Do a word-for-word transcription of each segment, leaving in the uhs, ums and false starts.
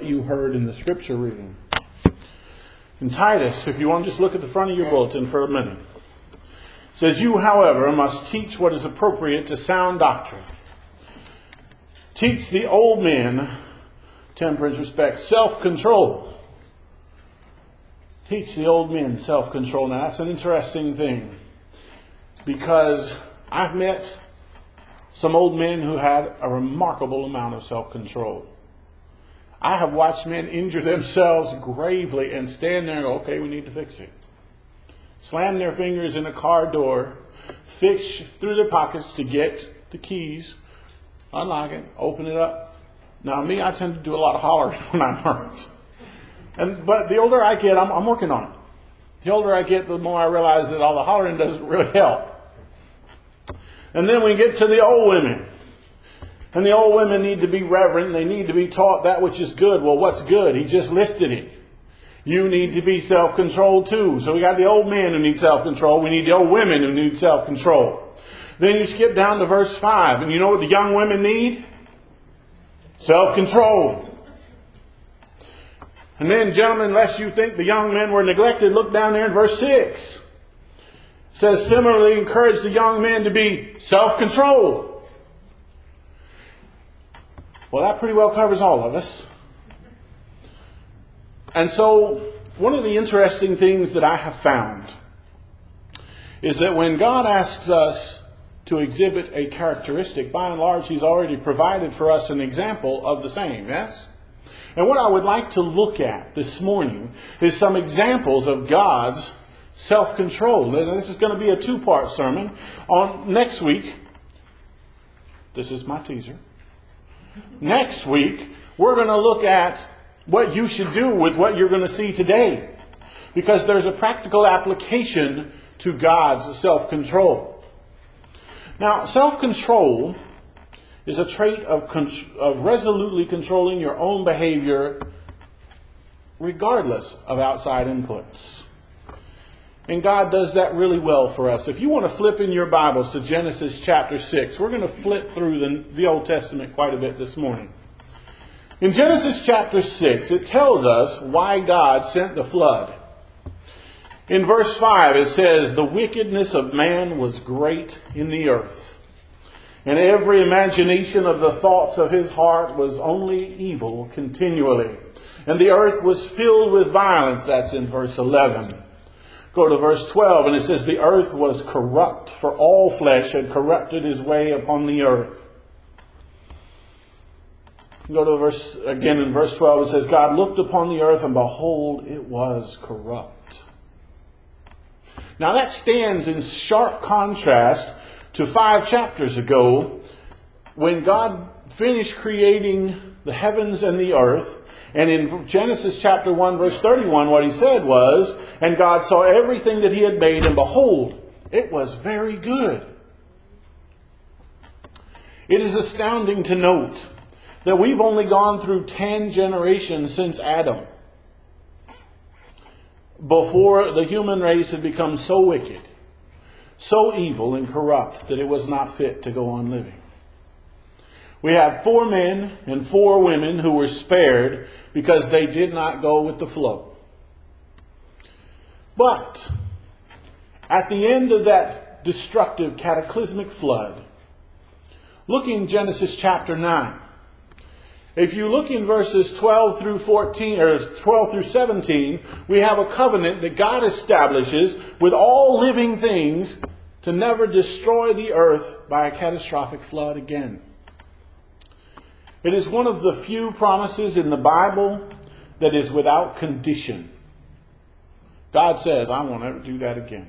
You heard in the scripture reading. In Titus, if you want to just look at the front of your bulletin for a minute, it says, "You, however, must teach what is appropriate to sound doctrine. Teach the old men temperance, respect, self-control." Teach the old men self-control. Now that's an interesting thing, because I've met some old men who had a remarkable amount of self-control. I have watched men injure themselves gravely and stand there and go, okay, we need to fix it. Slam their fingers in a car door, fish through their pockets to get the keys, unlock it, open it up. Now me, I tend to do a lot of hollering when I'm hurt. And, but the older I get, I'm, I'm working on it. The older I get, the more I realize that all the hollering doesn't really help. And then we get to the old women. And the old women need to be reverent. They need to be taught that which is good. Well, what's good? He just listed it. You need to be self-controlled too. So we got the old men who need self-control. We need the old women who need self-control. Then you skip down to verse five. And you know what the young women need? Self-control. And then, gentlemen, unless you think the young men were neglected, look down there in verse six. It says, "Similarly, encourage the young men to be self-controlled." Well, that pretty well covers all of us. And so, one of the interesting things that I have found is that when God asks us to exhibit a characteristic, by and large, He's already provided for us an example of the same, yes? And what I would like to look at this morning is some examples of God's self-control. Now, this is going to be a two-part sermon. On next week, this is my teaser. Next week, we're going to look at what you should do with what you're going to see today. Because there's a practical application to God's self-control. Now, self-control is a trait of, con- of resolutely controlling your own behavior regardless of outside inputs. And God does that really well for us. If you want to flip in your Bibles to Genesis chapter six, we're going to flip through the, the Old Testament quite a bit this morning. In Genesis chapter six, it tells us why God sent the flood. In verse five, it says, "The wickedness of man was great in the earth, and every imagination of the thoughts of his heart was only evil continually. And the earth was filled with violence." That's in verse eleven. Go to verse twelve, and it says, "The earth was corrupt, for all flesh had corrupted his way upon the earth." Go to verse, again in verse twelve, it says, "God looked upon the earth, and behold, it was corrupt." Now that stands in sharp contrast to five chapters ago, when God finished creating the heavens and the earth. And in Genesis chapter one, verse thirty-one, what He said was, "And God saw everything that He had made, and behold, it was very good." It is astounding to note that we've only gone through ten generations since Adam before the human race had become so wicked, so evil and corrupt that it was not fit to go on living. We have four men and four women who were spared because they did not go with the flow. But at the end of that destructive, cataclysmic flood, look in Genesis chapter nine. If you look in verses twelve through fourteen, or twelve through seventeen, we have a covenant that God establishes with all living things to never destroy the earth by a catastrophic flood again. It is one of the few promises in the Bible that is without condition. God says, "I won't ever do that again."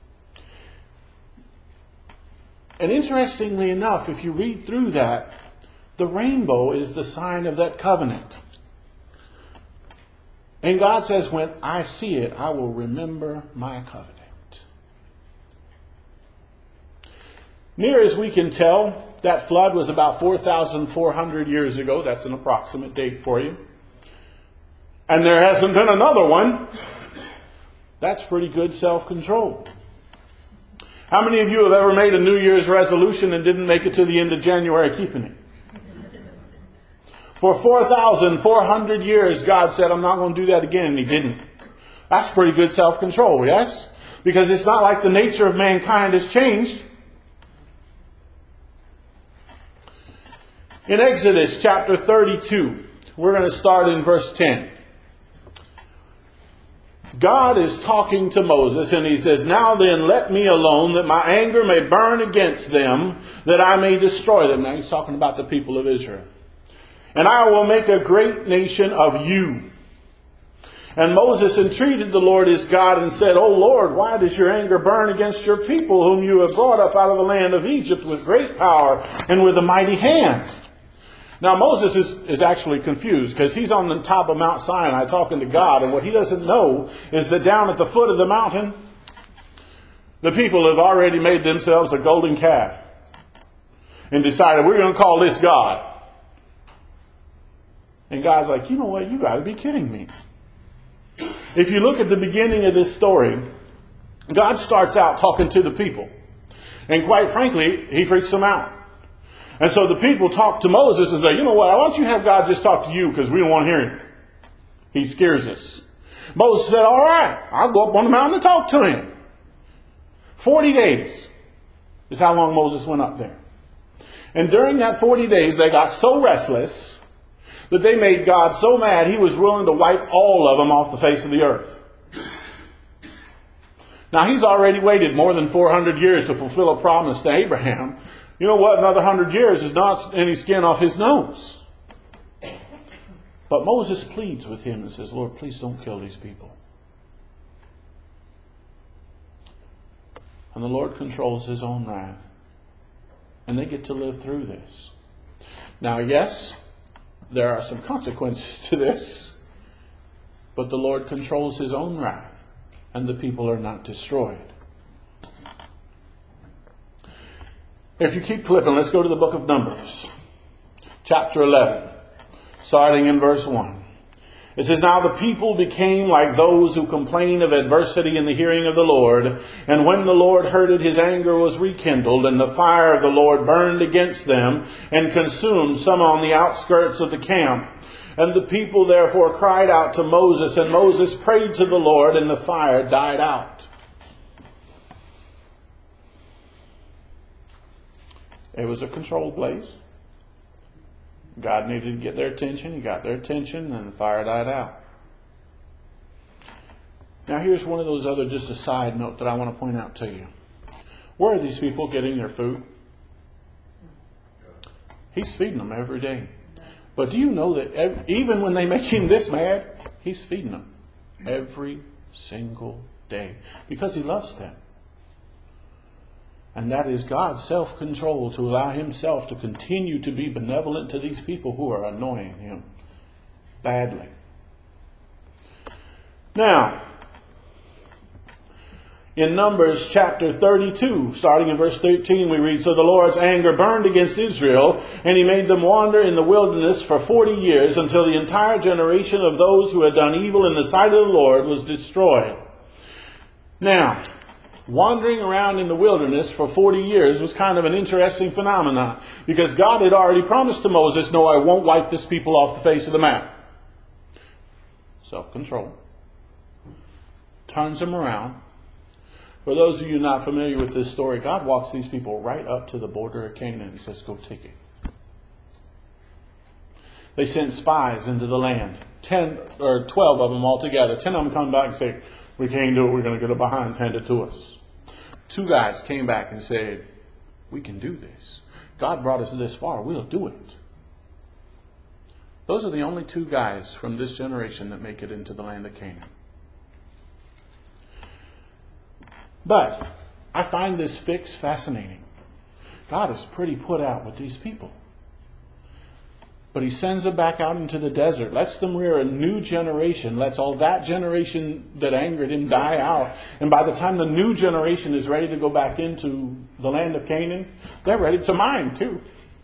And interestingly enough, if you read through that, the rainbow is the sign of that covenant. And God says, "When I see it, I will remember my covenant." Near as we can tell, that flood was about four thousand four hundred years ago. That's an approximate date for you. And there hasn't been another one. That's pretty good self-control. How many of you have ever made a New Year's resolution and didn't make it to the end of January keeping it? For four thousand four hundred years, God said, I'm not going to do that again, and He didn't. That's pretty good self-control, yes? Because it's not like the nature of mankind has changed. In Exodus chapter thirty-two, we're going to start in verse ten. God is talking to Moses, and He says, Now then, let me alone, that my anger may burn against them, that I may destroy them. Now He's talking about the people of Israel. And I will make a great nation of you. And Moses entreated the Lord his God and said, O Lord, why does your anger burn against your people, whom you have brought up out of the land of Egypt with great power and with a mighty hand? Now Moses is, is actually confused, because he's on the top of Mount Sinai talking to God, and what he doesn't know is that down at the foot of the mountain, the people have already made themselves a golden calf and decided, we're going to call this God. And God's like, you know what, you got to be kidding me. If you look at the beginning of this story, God starts out talking to the people. And quite frankly, He freaks them out. And so the people talk to Moses and say, you know what, why don't you have God just talk to you, because we don't want to hear Him. He scares us. Moses said, all right, I'll go up on the mountain and talk to Him. Forty days is how long Moses went up there. And during that forty days, they got so restless that they made God so mad He was willing to wipe all of them off the face of the earth. Now He's already waited more than four hundred years to fulfill a promise to Abraham. You know what? Another hundred years is not any skin off his nose. But Moses pleads with Him and says, Lord, please don't kill these people. And the Lord controls His own wrath. And they get to live through this. Now, yes, there are some consequences to this. But the Lord controls His own wrath. And the people are not destroyed. If you keep flipping, let's go to the book of Numbers. Chapter eleven. Starting in verse one. It says, Now the people became like those who complain of adversity in the hearing of the Lord. And when the Lord heard it, His anger was rekindled, and the fire of the Lord burned against them, and consumed some on the outskirts of the camp. And the people therefore cried out to Moses, and Moses prayed to the Lord, and the fire died out. It was a controlled blaze. God needed to get their attention. He got their attention, and the fire died out. Now here's one of those other, just a side note that I want to point out to you. Where are these people getting their food? He's feeding them every day. But do you know that every, even when they make Him this mad, He's feeding them every single day because He loves them. And that is God's self-control to allow Himself to continue to be benevolent to these people who are annoying Him badly. Now, in Numbers chapter thirty-two, starting in verse thirteen, we read, So the Lord's anger burned against Israel, and He made them wander in the wilderness for forty years, until the entire generation of those who had done evil in the sight of the Lord was destroyed. Now, wandering around in the wilderness for forty years was kind of an interesting phenomenon, because God had already promised to Moses, no, I won't wipe this people off the face of the map. Self-control. Turns them around. For those of you not familiar with this story, God walks these people right up to the border of Canaan and says, go take it. They sent spies into the land. Ten or twelve of them altogether. Ten of them come back and say, we can't do it, we're going to get it behind handed to us. Two guys came back and said, we can do this. God brought us this far, we'll do it. Those are the only two guys from this generation that make it into the land of Canaan. But I find this fix fascinating. God is pretty put out with these people. But He sends them back out into the desert, lets them rear a new generation, lets all that generation that angered Him die out. And by the time the new generation is ready to go back into the land of Canaan, they're ready to mine too.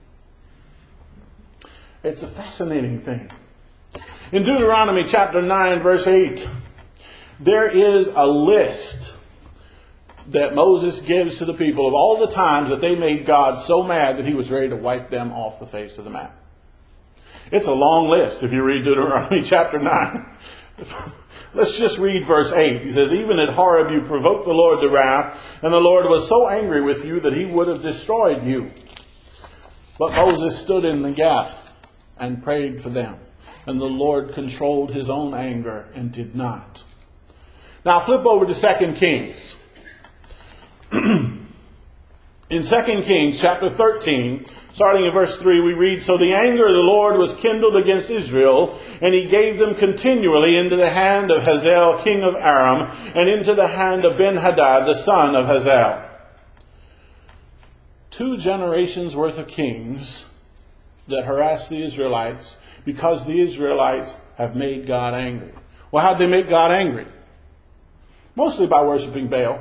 It's a fascinating thing. In Deuteronomy chapter nine, verse eight, there is a list that Moses gives to the people of all the times that they made God so mad that He was ready to wipe them off the face of the map. It's a long list if you read Deuteronomy chapter nine. Let's just read verse eight. He says, even at Horeb you provoked the Lord to wrath, and the Lord was so angry with you that he would have destroyed you. But Moses stood in the gap and prayed for them. And the Lord controlled his own anger and did not. Now flip over to Second Kings. In Second Kings chapter thirteen, starting in verse three, we read, so the anger of the Lord was kindled against Israel, and he gave them continually into the hand of Hazael king of Aram, and into the hand of Ben-Hadad the son of Hazael. Two generations worth of kings that harassed the Israelites because the Israelites have made God angry. Well, how'd they make God angry? Mostly by worshiping Baal.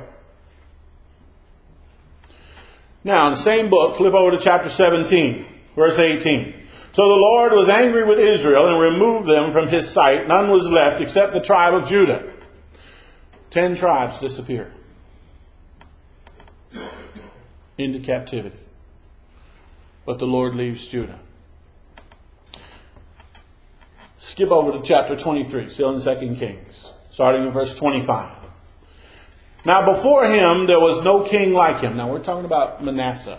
Now, in the same book, flip over to chapter seventeen, verse eighteen. So the Lord was angry with Israel and removed them from his sight. None was left except the tribe of Judah. Ten tribes disappear into captivity. But the Lord leaves Judah. Skip over to chapter twenty-three, still in Second Kings, starting in verse twenty-five. Now before him there was no king like him. Now we're talking about Manasseh.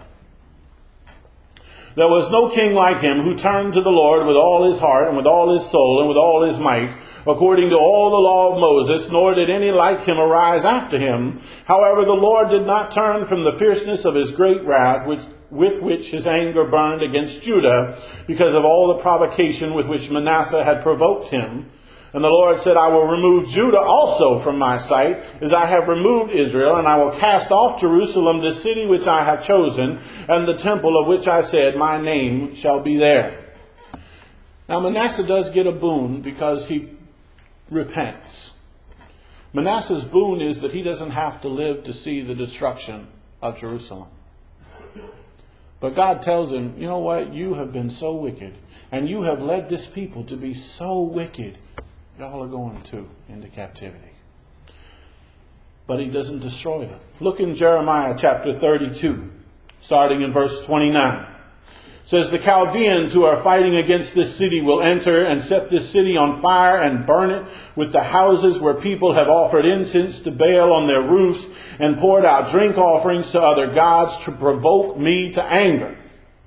There was no king like him who turned to the Lord with all his heart and with all his soul and with all his might, according to all the law of Moses, nor did any like him arise after him. However, the Lord did not turn from the fierceness of his great wrath, which, with which his anger burned against Judah, because of all the provocation with which Manasseh had provoked him. And the Lord said, I will remove Judah also from my sight, as I have removed Israel, and I will cast off Jerusalem, the city which I have chosen, and the temple of which I said, my name shall be there. Now Manasseh does get a boon because he repents. Manasseh's boon is that he doesn't have to live to see the destruction of Jerusalem. But God tells him, you know what? You have been so wicked, and you have led this people to be so wicked. Y'all are going too into captivity. But he doesn't destroy them. Look in Jeremiah chapter thirty-two, starting in verse twenty-nine. It says, the Chaldeans who are fighting against this city will enter and set this city on fire and burn it with the houses where people have offered incense to Baal on their roofs and poured out drink offerings to other gods to provoke me to anger.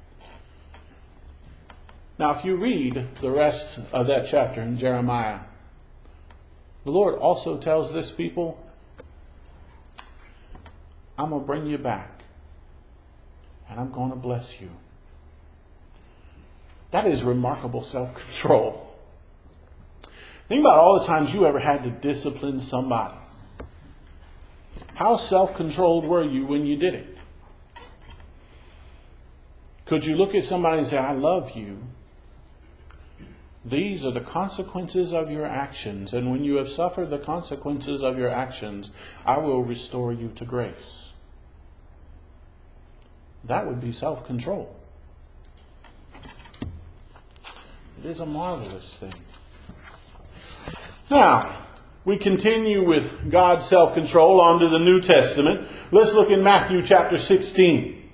Now, if you read the rest of that chapter in Jeremiah, the Lord also tells this people, I'm going to bring you back and I'm going to bless you. That is remarkable self-control. Think about all the times you ever had to discipline somebody. How self-controlled were you when you did it? Could you look at somebody and say, I love you. These are the consequences of your actions. And when you have suffered the consequences of your actions, I will restore you to grace. That would be self-control. It is a marvelous thing. Now, we continue with God's self-control on to the New Testament. Let's look in Matthew chapter sixteen.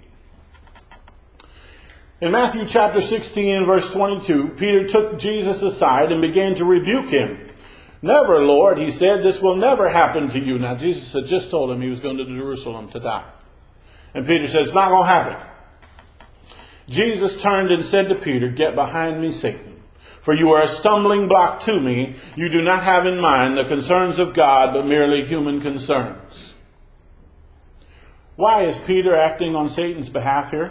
In Matthew chapter sixteen and verse twenty-two, Peter took Jesus aside and began to rebuke him. Never, Lord, he said, this will never happen to you. Now, Jesus had just told him he was going to Jerusalem to die. And Peter said, it's not going to happen. Jesus turned and said to Peter, get behind me, Satan. For you are a stumbling block to me. You do not have in mind the concerns of God, but merely human concerns. Why is Peter acting on Satan's behalf here?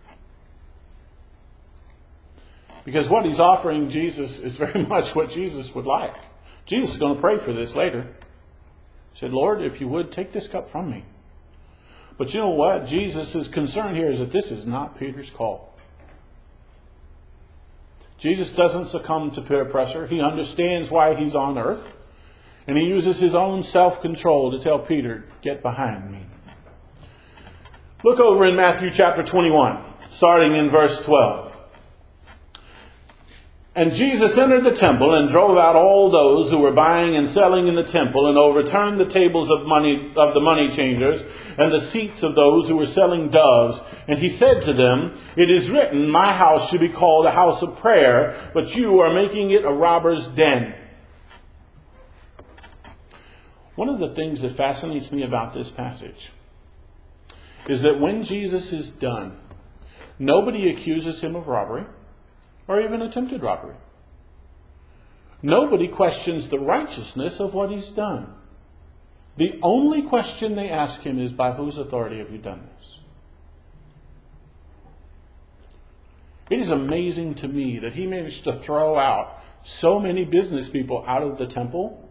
Because what he's offering Jesus is very much what Jesus would like. Jesus is going to pray for this later. He said, Lord, if you would, take this cup from me. But you know what? Jesus' concern here is that this is not Peter's call. Jesus doesn't succumb to peer pressure. He understands why he's on earth. And he uses his own self-control to tell Peter, get behind me. Look over in Matthew chapter twenty-one, starting in verse twelve. And Jesus entered the temple and drove out all those who were buying and selling in the temple, and overturned the tables of money of the money changers and the seats of those who were selling doves. And he said to them, "It is written, my house should be called a house of prayer, but you are making it a robber's den." One of the things that fascinates me about this passage is that when Jesus is done, nobody accuses him of robbery or even attempted robbery. Nobody questions the righteousness of what he's done. The only question they ask him is, by whose authority have you done this? It is amazing to me that he managed to throw out so many business people out of the temple.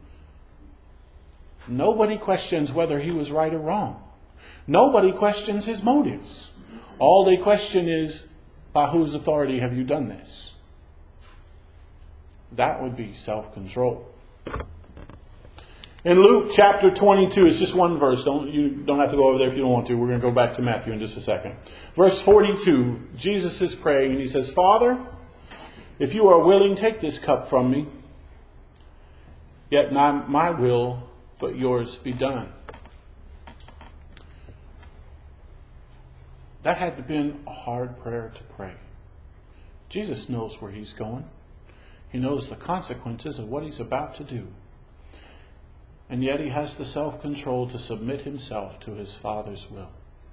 Nobody questions whether he was right or wrong. Nobody questions his motives. All they question is, by whose authority have you done this? That would be self-control. In Luke chapter twenty-two, it's just one verse. Don't, you don't have to go over there if you don't want to. We're going to go back to Matthew in just a second. Verse forty-two, Jesus is praying and he says, "Father, if you are willing, take this cup from me. Yet not my will, but yours be done." That had to have been a hard prayer to pray. Jesus knows where he's going. He knows the consequences of what he's about to do. And yet he has the self-control to submit himself to his Father's will.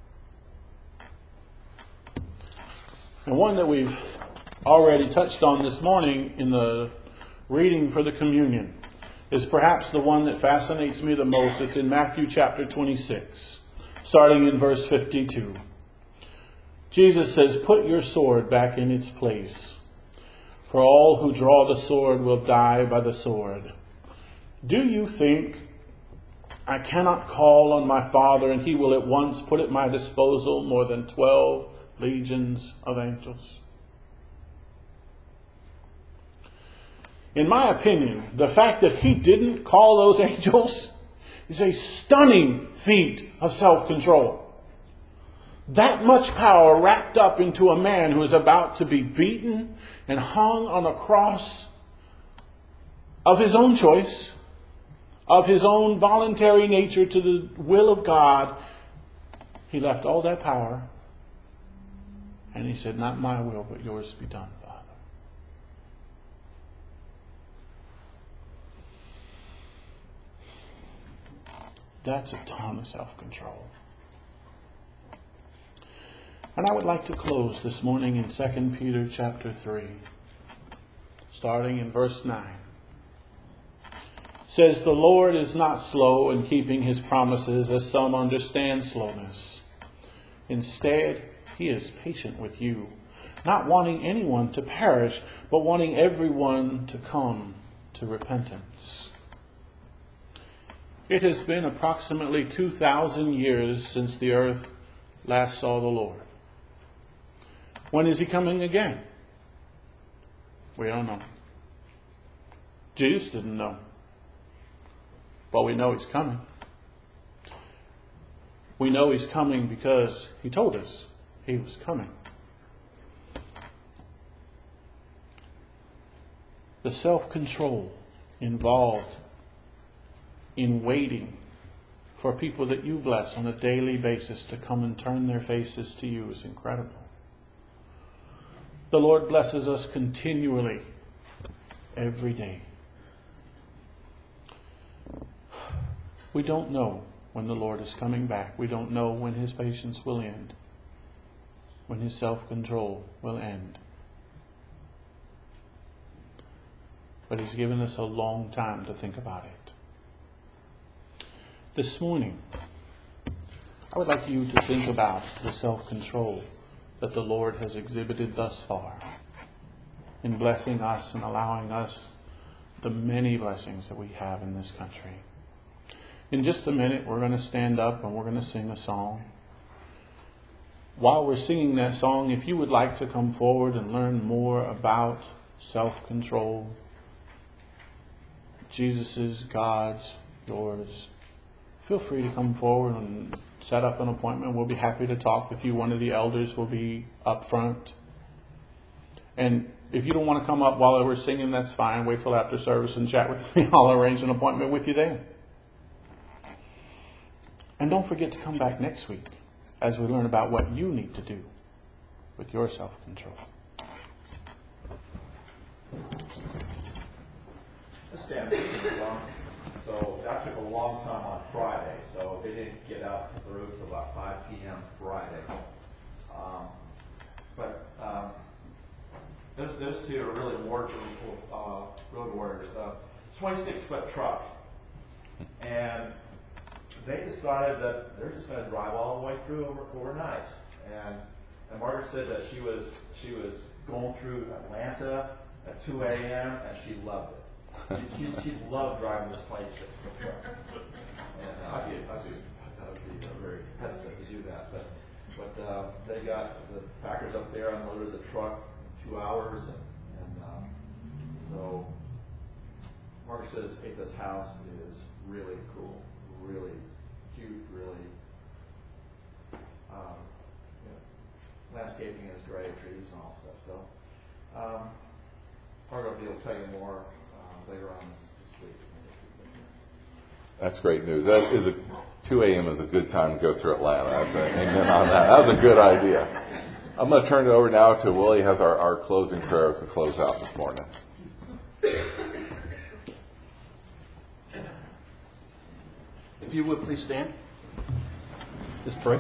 And one that we've already touched on this morning in the reading for the communion is perhaps the one that fascinates me the most. It's in Matthew chapter twenty-six, starting in verse fifty-two. Jesus says, "Put your sword back in its place, for all who draw the sword will die by the sword. Do you think I cannot call on my Father, and he will at once put at my disposal more than twelve legions of angels?" In my opinion, the fact that he didn't call those angels is a stunning feat of self-control. That much power wrapped up into a man who is about to be beaten and hung on a cross of his own choice, of his own voluntary nature to the will of God. He left all that power and he said, "Not my will, but yours be done, Father." That's a ton of self-control. And I would like to close this morning in Second Peter chapter three, starting in verse nine. It says, "The Lord is not slow in keeping his promises, as some understand slowness. Instead, he is patient with you, not wanting anyone to perish, but wanting everyone to come to repentance." It has been approximately two thousand years since the earth last saw the Lord. When is he coming again? We don't know. Jesus didn't know. But we know he's coming. We know he's coming because he told us he was coming. The self-control involved in waiting for people that you bless on a daily basis to come and turn their faces to you is incredible. The Lord blesses us continually, every day. We don't know when the Lord is coming back. We don't know when his patience will end, when his self-control will end. But he's given us a long time to think about it. This morning, I would like you to think about the self-control that the Lord has exhibited thus far in blessing us and allowing us the many blessings that we have in this country. In just a minute, we're going to stand up and we're going to sing a song. While we're singing that song, if you would like to come forward and learn more about self-control, Jesus's, God's, yours, feel free to come forward and set up an appointment. We'll be happy to talk with you. One of the elders will be up front. And If you don't want to come up while we're singing, that's fine. Wait till after service and chat with me. I'll arrange an appointment with you then. And don't forget to come back next week as we learn about what you need to do with your self-control. Let's stand. So that took a long time on Friday, so they didn't get out to the roof till about five p.m. Friday. Um, but um, those, those two are really war, uh, road warriors. Uh, twenty-six foot truck. And they decided that they're just going to drive all the way through over, overnight. And, and Margaret said that she was she was going through Atlanta at two a.m. and she loved it. She, she, she loved driving this twenty-six foot truck. And uh, I'd be, I'd be, I'd be uh, very hesitant to do that. But but uh, they got the Packers up there, unloaded the truck in two hours, and, and um, so Margaret says hey, this house is really cool, really cute, really. Um, you know, landscaping is great, trees and all stuff. So um, Margaret will tell you more uh, later on this, this week. That's great news. That is a two a.m. is a good time to go through Atlanta. I think. Amen on that. That was a good idea. I'm going to turn it over now to Willie. He has our, our closing prayers to close out this morning. If you would please stand. Let's pray.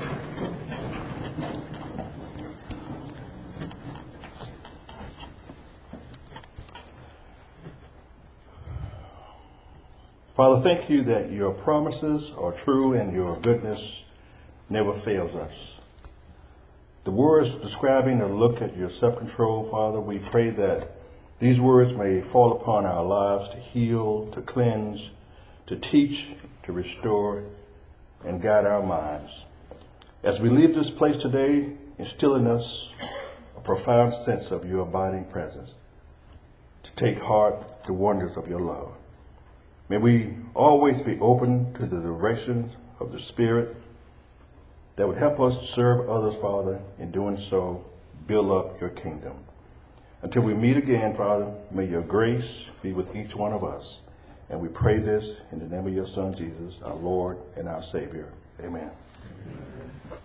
Father, thank you that your promises are true and your goodness never fails us. The words describing a look at your self-control, Father, we pray that these words may fall upon our lives to heal, to cleanse, to teach, to restore, and guide our minds. As we leave this place today, instill in us a profound sense of your abiding presence, to take heart the wonders of your love. May we always be open to the direction of the Spirit that would help us to serve others, Father. In doing so, build up your kingdom. Until we meet again, Father, may your grace be with each one of us. And we pray this in the name of your Son, Jesus, our Lord and our Savior. Amen. Amen.